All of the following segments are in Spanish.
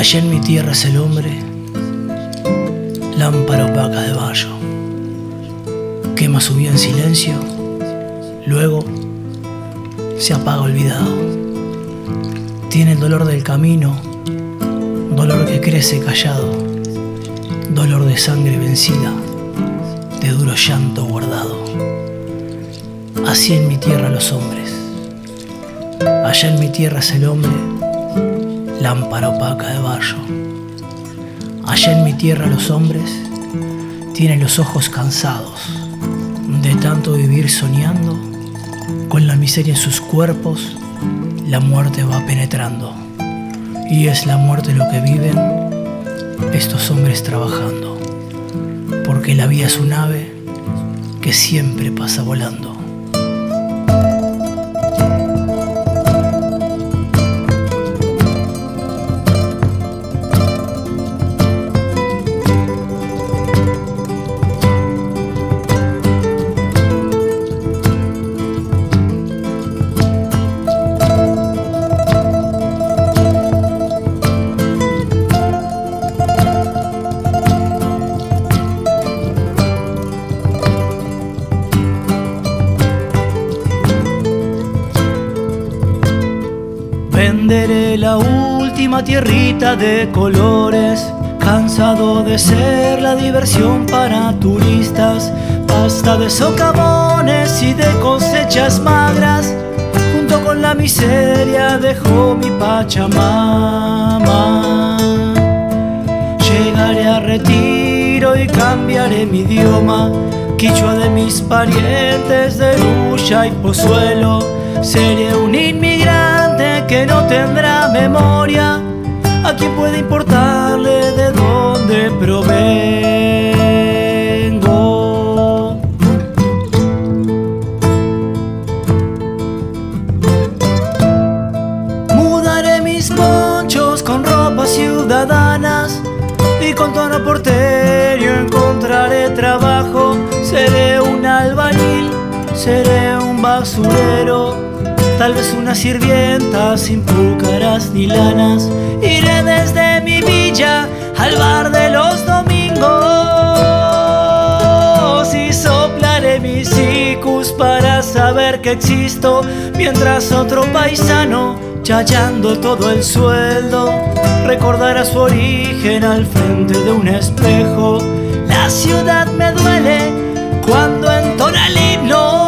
Allá en mi tierra es el hombre, lámpara opaca de barro. Quema su vida en silencio, luego se apaga olvidado. Tiene el dolor del camino, dolor que crece callado, dolor de sangre vencida, de duro llanto guardado. Así en mi tierra los hombres. Allá en mi tierra es el hombre, lámpara opaca de barro. Allá en mi tierra los hombres tienen los ojos cansados de tanto vivir soñando. Con la miseria en sus cuerpos, la muerte va penetrando. Y es la muerte lo que viven estos hombres trabajando. Porque la vida es un ave que siempre pasa volando. Venderé la última tierrita de colores, cansado de ser la diversión para turistas. Basta de socavones y de cosechas magras, junto con la miseria dejó mi Pachamama. Llegaré a retiro y cambiaré mi idioma, quichua de mis parientes de Luya y Pozuelo. Seré un inmigrante que no tendrá memoria, a quien puede importarle de dónde provengo. Mudaré mis ponchos con ropas ciudadanas y con tono porteño encontraré trabajo. Seré un albañil, seré un basurero, tal vez una sirvienta sin púcaras ni lanas. Iré desde mi villa al bar de los domingos y soplaré mis icus para saber que existo, mientras otro paisano, chayando todo el sueldo, recordará su origen al frente de un espejo. La ciudad me duele cuando entona el himno,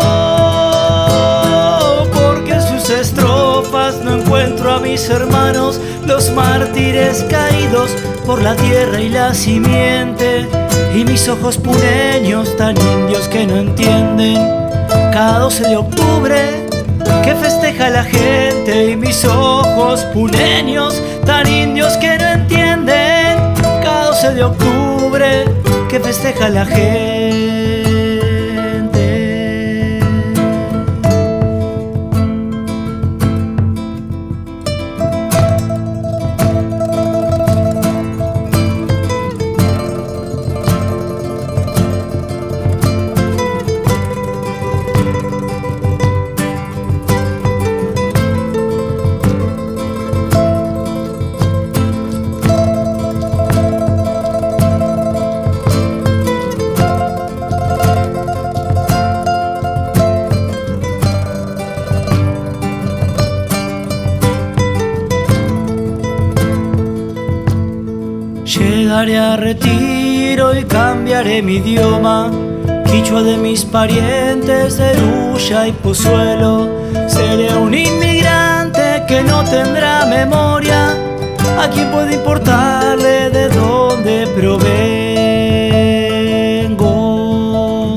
no encuentro a mis hermanos, los mártires caídos por la tierra y la simiente. Y mis ojos puneños tan indios que no entienden cada 12 de octubre que festeja la gente. Y mis ojos puneños tan indios que no entienden cada 12 de octubre que festeja la gente. Llegaré a retiro y cambiaré mi idioma, quichua de mis parientes de Luya y Pozuelo. Seré un inmigrante que no tendrá memoria, a quien puede importarle de dónde provengo.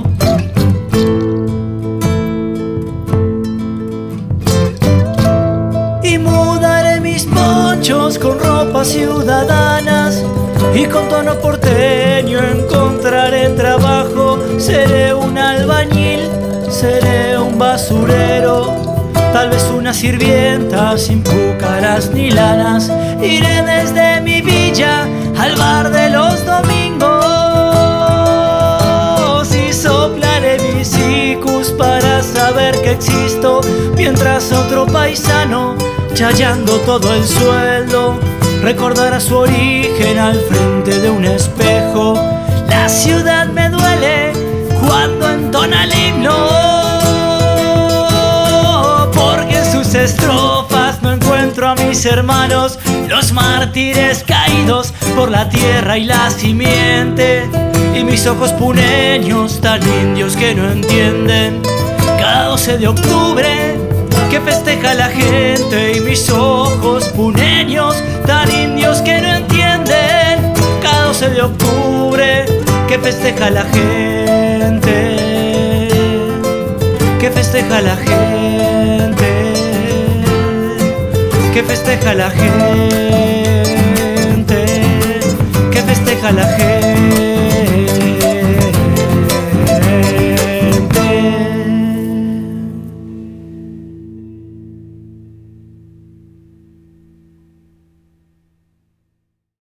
Y mudaré mis ponchos con ropas ciudadanas y con tono porteño encontraré trabajo. Seré un albañil, seré un basurero, tal vez una sirvienta sin púcaras ni lanas. Iré desde mi villa al bar de los domingos y soplaré mis icus para saber que existo, mientras otro paisano, chayando todo el sueldo, recordará su origen al frente de un espejo. La ciudad me duele cuando entona el himno, porque en sus estrofas no encuentro a mis hermanos, los mártires caídos por la tierra y la simiente. Y mis ojos puneños tan indios que no entienden. Cada 12 de octubre que festeja la gente, y mis ojos puneños tan indios que no entienden. Cada 12 de octubre que festeja la gente, que festeja la gente, que festeja la gente, que festeja la gente.